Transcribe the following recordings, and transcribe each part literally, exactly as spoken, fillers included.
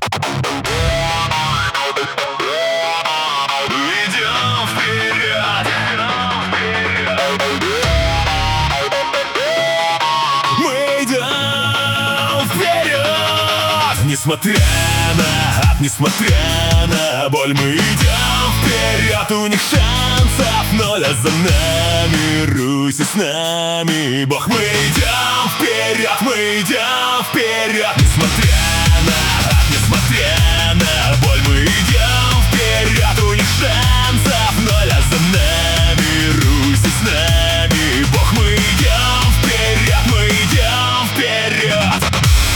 Идем вперед, мы идем вперед. Несмотря на, несмотря на боль, мы идем вперед. У них шансов ноль, а за нами Русь и с нами Бог. Мы идем вперед, мы идем вперед. Несмотря на, несмотря на боль, мы идем вперед. У них шансов ноль, а за нами Русь и с нами Бог. Мы идем вперед, мы идем вперед.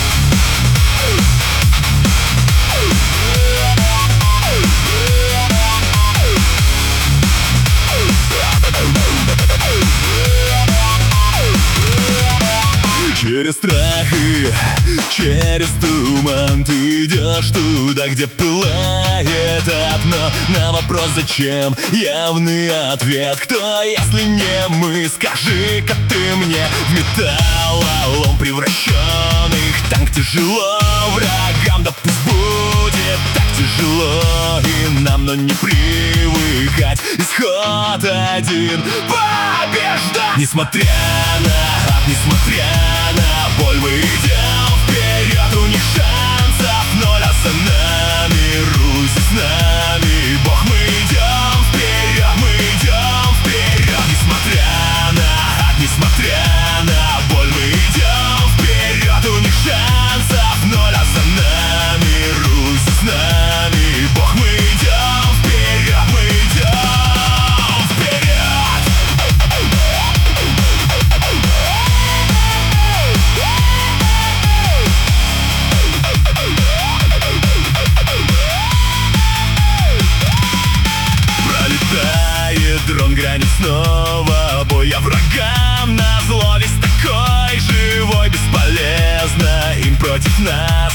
Через страхи, через туман ты идешь туда, где пылает одно. На вопрос «Зачем?» явный ответ: кто, если не мы? Скажи-ка ты мне. В металлолом превращенных так тяжело врагам, да пусть будет так тяжело и нам, но не привыкать. Исход один — побеждать. Несмотря на, несмотря на боль, мы идем вперед. У них шансов ноль, а за нами Русь и с нами Бог. Мы идем вперед, мы идем вперед. Несмотря на, несмотря на боль, мы идем вперед. У них шансов ноль, а за нами Русь и с нами Бог. Мы идем вперед, мы идем вперед. Пролетает дрон, гранит снова боя врагам назло. Весь такой живой, бесполезно им против нас.